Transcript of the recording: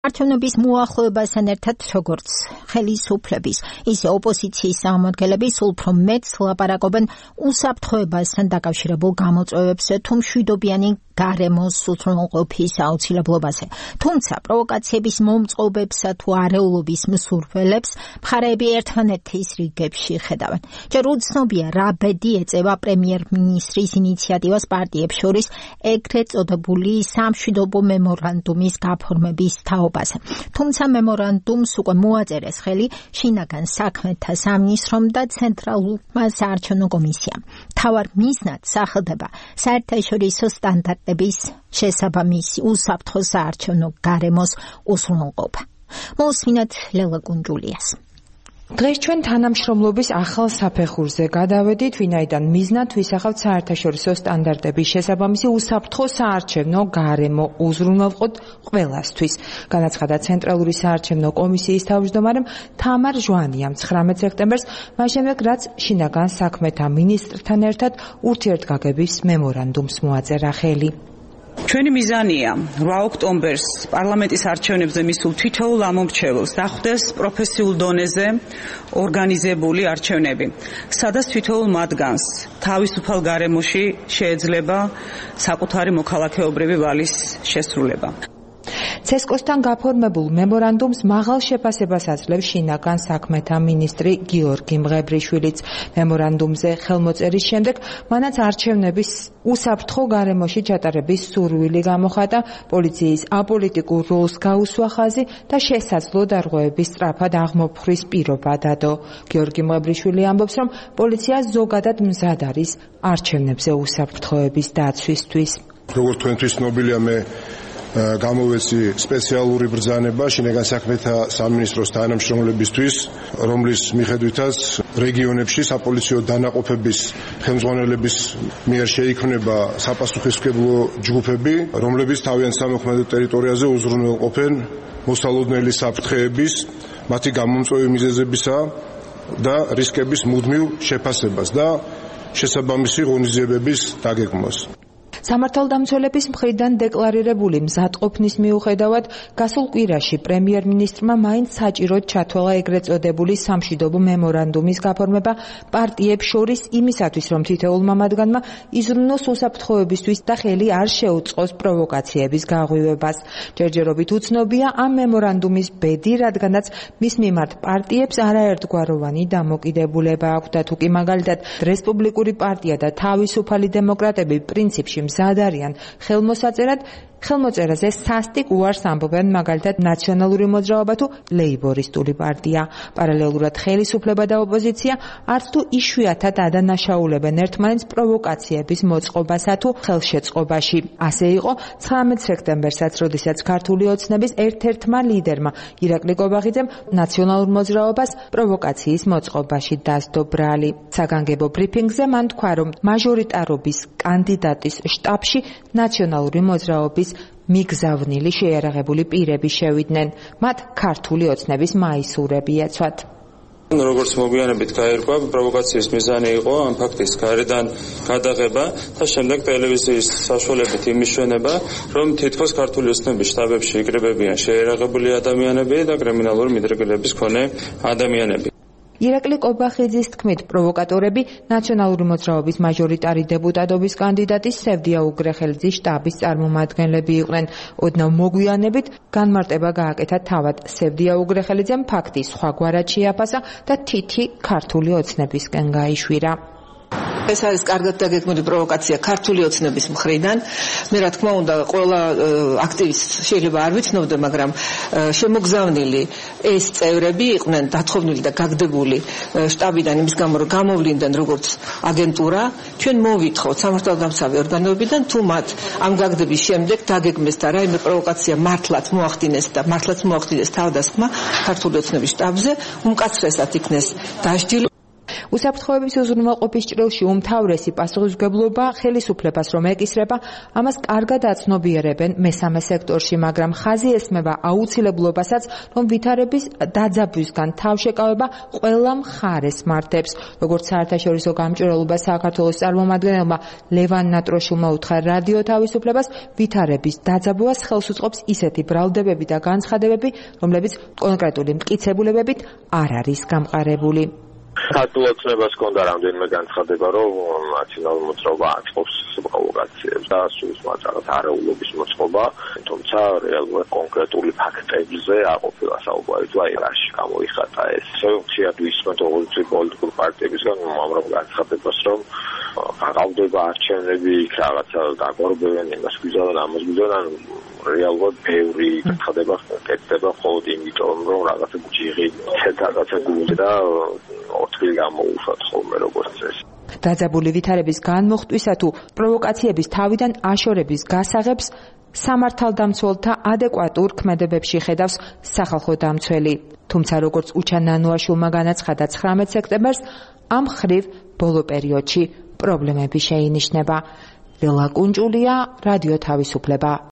არჩევნების მოახლოებასთან ერთად როგორც ხელისუფლების, ისე ოპოზიციის წარმომადგენლები სულ უფრო მეტს ლაპარაკობენ უსაფრთხოებასთან დაკავშირებულ გამოწვევებზე თუ მშვიდობიანი გარემოს უზრუნველყოფის აუცილებლობაზე. თუმცა პროვოკაციების მომწყობებსა თუ არეულობის მსურველებს მხარეები ერთმანეთის რიგებში ხედავენ. ჯერ უცნობია რა ბედი ეწევა პრემიერ-მინისტრის ინიციატივას პარტიებს შორის ეგრეთ წოდებული სამშვიდობო მემორანდუმის გაფორმების თაობაზე. თუმცა მემორანდუმს უკვე მოაწერეს ხელი შინაგან საქმეთა სამინისტრომ და ცენტრალურმა საარჩევნო კომისიამ. მთავარ მიზნად სახელდება საერთაშორისო სტანდარტების შესაბამისი უსაფრთხო საარჩევნო გარემოს უზრუნველყოფა. მოусმინოთ ლელა კუნჯულიას. დღეს ჩვენ თანამშრომლობის ახალ საფეხურზე გადავედით, ვინაიდან მიზნად ვისახავთ საერთაშორისო სტანდარტების შესაბამისი უსაფრთხო საარჩევნო გარემო უზრუნველყოთ ყველასთვის. განაცხადა ცენტრალური საარჩევნო კომისიის თავმჯდომარემ თამარ ჟვანიამ 19 სექტემბერს, მას შემდეგ რაც შინაგან საქმეთა მინისტრთან ერთად ურთიერთგაგების მემორანდუმს მოაწერა ხელი. ჩვენი მიზანია 8 ოქტომბერს პარლამენტის არჩევნებზე მისულ თითოეულ ამომრჩეველს დახვდეს პროფესიულ დონეზე ორგანიზებული არჩევნები, სადაც თითოეულ მათგანს თავისუფალ გარემოში შეიძლება საკუთარი მოქალაქეობრივი ვალის შესრულება. ცესკოსთან გაფორმებულ მემორანდუმს მაღალ შეფასებას აძლევს შინაგან საქმეთა მინისტრი გიორგი მღებრიშვილიც. მემორანდუმზე ხელმოწერის შემდეგ მანაც არჩევნების უსაფრთხო გარემოში ჩატარების სურვილი გამოხატა, პოლიციის აპოლიტიკურ როლს გაუსვა ხაზი და შესაძლო დარღვევების სწრაფად აღმოფხრის პირობა დადო. გიორგი მღებრიშვილი ამბობს, რომ პოლიცია ზოგადად მზად არის არჩევნებზე უსაფრთხოების დაცვისთვის. როგორც თქვენთვის ცნობილია, მე გამოვეცი სპეციალური ბრძანება შინაგან საქმეთა სამინისტროს თანამშრომლებისთვის, რომლის მიხედვითაც რეგიონებში საპოლიციო დანაყოფების ხელმძღვანელების მიერ შეიქმნება საპასუხისმგებლო ჯგუფები, რომლებიც თავიანთ სამოქმედო ტერიტორიაზე უზრუნველყოფენ მოსალოდნელი საფრთხეების, მათი გამომწვევი მიზეზებისა და რისკების მუდმივ შეფასებას და შესაბამისი ღონისძიებების დაგეგმვას. სამართალდამცველების მხრიდან დეკლარირებული მზადყოფნის მიუხედავად, გასულ კვირაში პრემიერ-მინისტრმა მაინც საჭიროდ ჩათვალა ეგრეთ წოდებული სამშვიდობო მემორანდუმის გაფორმება პარტიებს შორის იმისათვის, რომ თითოეულმა მათგანმა იზრუნოს უსაფრთხოებისთვის და ხელი არ შეუწყოს პროვოკაციების გაღვივებას. ჯერჯერობით უცნობია ამ მემორანდუმის ბედი, რადგანაც მის მიმართ პარტიებს არაერთგვაროვანი დამოკიდებულება აქვს და თუ კი მაგალითად რესპუბლიკური პარტია და თავისუფალი დემოკრატები პრინციპში მზად არიან ხელმოსაწერად, ხელმოწერაზე სასტიკ უარს ამბობენ მაგალითად ნაციონალური მოძრაობა თუ ლეიბორისტული პარტია. პარალელურად ხელისუფლება და ოპოზიცია არც თუ იშვიათად ადანაშაულებენ ერთმანეთს პროვოკაციების მოწყობასა თუ ხელშეწყობაში. ასე იყო 19 სექტემბერსაც, როდესაც ქართული ოცნების ერთ-ერთმა ლიდერმა ირაკლი კობახიძემ ნაციონალურ მოძრაობას პროვოკაციის მოწყობაში დასდო ბრალი. საგანგებო ბრიფინგზე მან თქვა, რომ მაჟორიტარობის კანდიდატის შტაბში ნაციონალური მოძრაობის მიგზავნილი შეიარაღებული პირები შევიდნენ. მათ ქართული ოცნების მაისურები ეცვათ. როგორც მოგვიანებით გაირკვა, პროვოკაციის მიზანი იყო ამ ფაქტის გარედან გადაღება და შემდეგ ტელევიზიის საშუალებით იმისშვენება, რომ თითქოს ქართული ოცნების შტაბებში იკრიბებიან შეიარაღებული ადამიანები და კრიმინალური მიდრეკილების მქონე ადამიანები. ირაკლი კობახიძის თქმით, პროვოკატორები ნაციონალური მოძრაობის მაჟორიტარი დეპუტატობის კანდიდატი სევდია უგრეხელიძის შტაბის წარმომადგენლები იყვნენ. ოდნავ მოგვიანებით განმარტება გააკეთა თავად სევდია უგრეხელიძემ ფაქტი სხვაგვარად შეაფასა და თითი ქართული ოცნებისკენ გაიშვირა. ეს არის კარგად დაგეგმილი პროვოკაცია ქართული ოცნების მხრიდან. მე რა თქმა უნდა ყველა აქტივისტს შეიძლება არ ვიცნობდე, მაგრამ შემოგზავნილი ეს წევრები იყვნენ დათხოვნილი და გაგდებული შტაბიდან იმის გამო, რომ გამოვლინდნენ როგორც აგენტურა. ჩვენ მოვითხოვთ სამართალდამცავი ორგანოებიდან, თუ მათ ამ გაგდების შემდეგ დაგეგმეს და რაიმე პროვოკაცია მართლაც მოახდინეს თავდასხმა ქართული ოცნების შტაბზე, უმკაცრესად იქნეს დასჯილი. უსაფრთხოების უზრუნველყოფის ჭრილში უმთავრესი პასუხისმგებლობა ხელისუფლებას რომ ეკისრება, ამას კარგად აცნობიერებენ მესამე სექტორში, მაგრამ ხაზი ესმება აუცილებლობასაც, რომ ვითარების დაძაბვისგან თავშეკავება ყველა მხარეს მართებს. როგორც საერთაშორისო გამჭვირვალობა საქართველოს წარმომადგენელმა ლევან ნატროშულმა უთხრა რადიო თავისუფლებას, ვითარების დაძაბვას ხელს უწყობს ისეთი ბრალდებები და განცხადებები, რომლებიც კონკრეტული მტკიცებულებებით არ არის გამყარებული. ქართულოცნებას ჰქონდა რამდენიმე განცხადება, რომ ნაციონალური მოძრაობა აწყობს პროვოკაციებს და სულს მაწარებს არეულობის მოწყობა, თუმცა რეალურად კონკრეტული ფაქტებზე არ ყოფილა საუბარი თუ აი რაში გამოიხატა ეს. ხშირად ვისმენთ ყოველთვის პოლიტიკური პარტიებისგან უამრავ განცხადებას, რომ აღავდება არჩევნები, რაღაცა დაგვარებენ, იმას გვიზავენ, ამას გვიზავენ, რეალურად ბევრი განცხადება კეთდება მხოლოდ იმიტომ, რომ რაღაცა ჯიღი რაღაცა გული და ორთქლი გამოუშვათ ხოლმე როგორც ეს. დაძაბული ვითარების განმოხტვისა თუ პროვოკაციების თავიდან აშორების გასაღებს სამართალდამცველთა ადეკვატურ ქმედებებში ხედავს სახალხო დამცველი. თუმცა როგორც უჩა ნანოაშვილმა განაცხადა 19 სექტემბერს, ამ ხრივ ბოლო პერიოდში პრობლემები შეინიშნება. ლელა კუნჭულია, რადიო თავისუფლება.